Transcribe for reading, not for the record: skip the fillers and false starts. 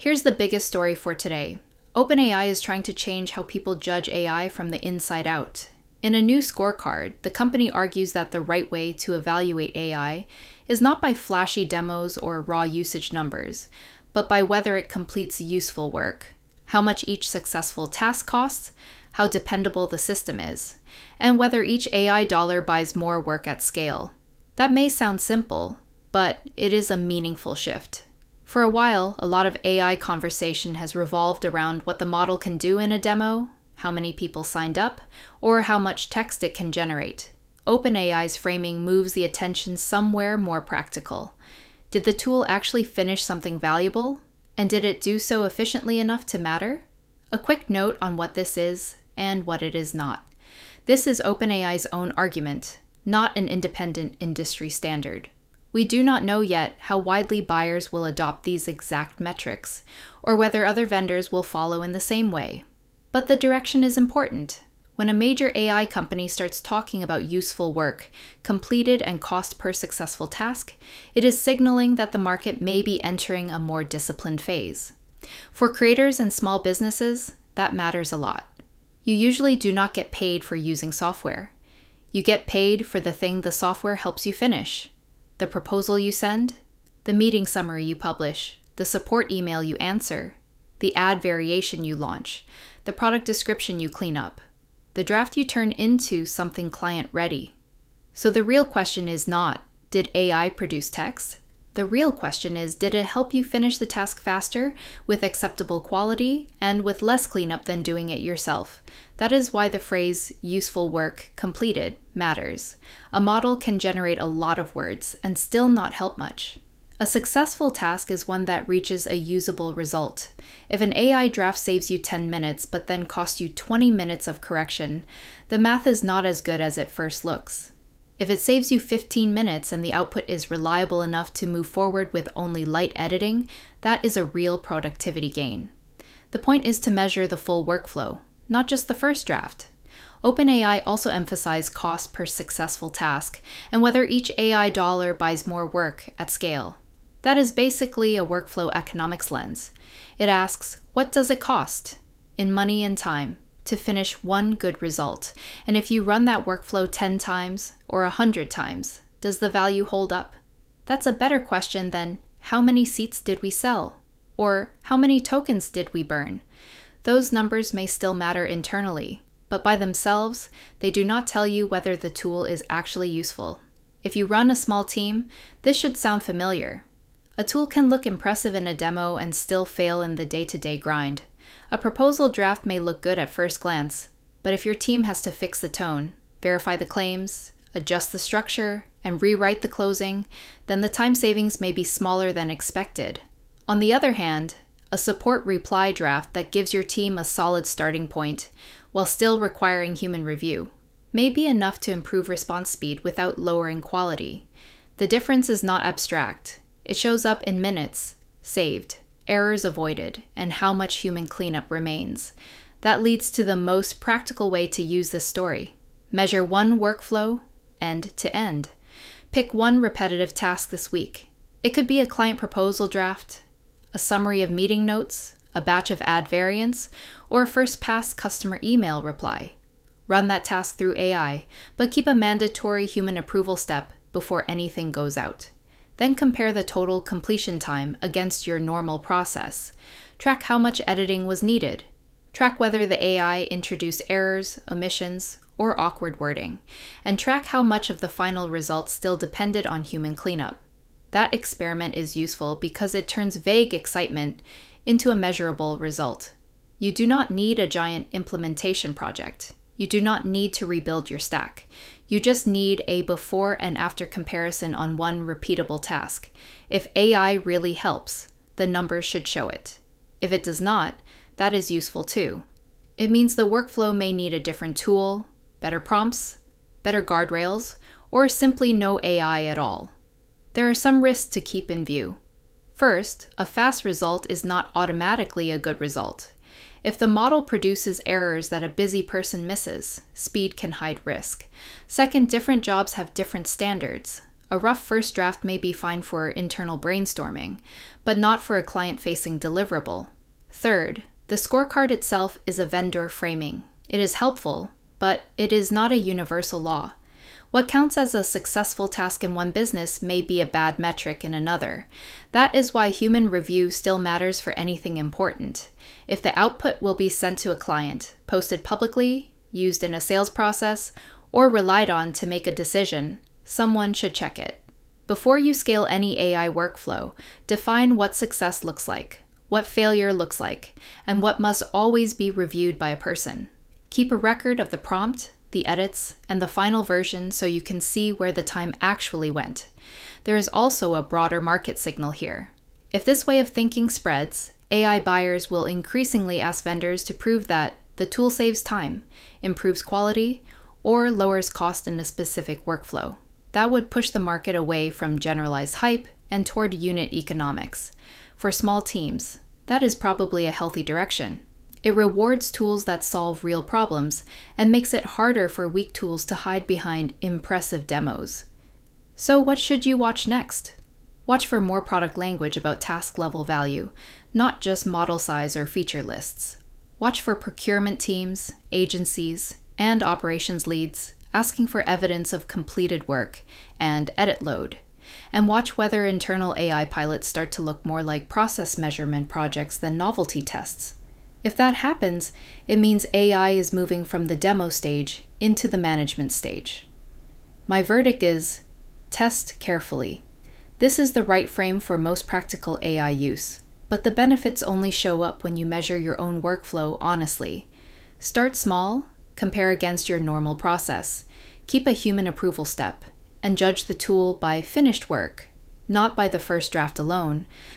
Here's the biggest story for today. OpenAI is trying to change how people judge AI from the inside out. In a new scorecard, the company argues that the right way to evaluate AI is not by flashy demos or raw usage numbers, but by whether it completes useful work, how much each successful task costs, how dependable the system is, and whether each AI dollar buys more work at scale. That may sound simple, but it is a meaningful shift. For a while, a lot of AI conversation has revolved around what the model can do in a demo, how many people signed up, or how much text it can generate. OpenAI's framing moves the attention somewhere more practical. Did the tool actually finish something valuable? And did it do so efficiently enough to matter? A quick note on what this is and what it is not. This is OpenAI's own argument, not an independent industry standard. We do not know yet how widely buyers will adopt these exact metrics, or whether other vendors will follow in the same way. But the direction is important. When a major AI company starts talking about useful work, completed and cost per successful task, it is signaling that the market may be entering a more disciplined phase. For creators and small businesses, that matters a lot. You usually do not get paid for using software. You get paid for the thing the software helps you finish. The proposal you send, the meeting summary you publish, the support email you answer, the ad variation you launch, the product description you clean up, the draft you turn into something client-ready. So the real question is not, did AI produce text? The real question is, did it help you finish the task faster, with acceptable quality, and with less cleanup than doing it yourself? That is why the phrase, useful work completed, matters. A model can generate a lot of words and still not help much. A successful task is one that reaches a usable result. If an AI draft saves you 10 minutes but then costs you 20 minutes of correction, the math is not as good as it first looks. If it saves you 15 minutes and the output is reliable enough to move forward with only light editing, that is a real productivity gain. The point is to measure the full workflow, not just the first draft. OpenAI also emphasized cost per successful task and whether each AI dollar buys more work at scale. That is basically a workflow economics lens. It asks, what does it cost, in money and time, to finish one good result? And if you run that workflow 10 times or 100 times, does the value hold up? That's a better question than, how many seats did we sell? Or how many tokens did we burn? Those numbers may still matter internally, but by themselves, they do not tell you whether the tool is actually useful. If you run a small team, this should sound familiar. A tool can look impressive in a demo and still fail in the day-to-day grind. A proposal draft may look good at first glance, but if your team has to fix the tone, verify the claims, adjust the structure, and rewrite the closing, then the time savings may be smaller than expected. On the other hand, a support reply draft that gives your team a solid starting point, while still requiring human review, may be enough to improve response speed without lowering quality. The difference is not abstract. It shows up in minutes saved, errors avoided, and how much human cleanup remains. That leads to the most practical way to use this story. Measure one workflow, end to end. Pick one repetitive task this week. It could be a client proposal draft, a summary of meeting notes, a batch of ad variants, or a first-pass customer email reply. Run that task through AI, but keep a mandatory human approval step before anything goes out. Then compare the total completion time against your normal process. Track how much editing was needed. Track whether the AI introduced errors, omissions, or awkward wording. And track how much of the final result still depended on human cleanup. That experiment is useful because it turns vague excitement into a measurable result. You do not need a giant implementation project. You do not need to rebuild your stack. You just need a before and after comparison on one repeatable task. If AI really helps, the numbers should show it. If it does not, that is useful too. It means the workflow may need a different tool, better prompts, better guardrails, or simply no AI at all. There are some risks to keep in view. First, a fast result is not automatically a good result. If the model produces errors that a busy person misses, speed can hide risk. Second, different jobs have different standards. A rough first draft may be fine for internal brainstorming, but not for a client-facing deliverable. Third, the scorecard itself is a vendor framing. It is helpful, but it is not a universal law. What counts as a successful task in one business may be a bad metric in another. That is why human review still matters for anything important. If the output will be sent to a client, posted publicly, used in a sales process, or relied on to make a decision, someone should check it. Before you scale any AI workflow, define what success looks like, what failure looks like, and what must always be reviewed by a person. Keep a record of the prompt, the edits, and the final version so you can see where the time actually went. There is also a broader market signal here. If this way of thinking spreads, AI buyers will increasingly ask vendors to prove that the tool saves time, improves quality, or lowers cost in a specific workflow. That would push the market away from generalized hype and toward unit economics. For small teams, that is probably a healthy direction. It rewards tools that solve real problems and makes it harder for weak tools to hide behind impressive demos. So what should you watch next? Watch for more product language about task-level value, not just model size or feature lists. Watch for procurement teams, agencies, and operations leads asking for evidence of completed work and edit load. And watch whether internal AI pilots start to look more like process measurement projects than novelty tests. If that happens, it means AI is moving from the demo stage into the management stage. My verdict is, test carefully. This is the right frame for most practical AI use, but the benefits only show up when you measure your own workflow honestly. Start small, compare against your normal process, keep a human approval step, and judge the tool by finished work, not by the first draft alone,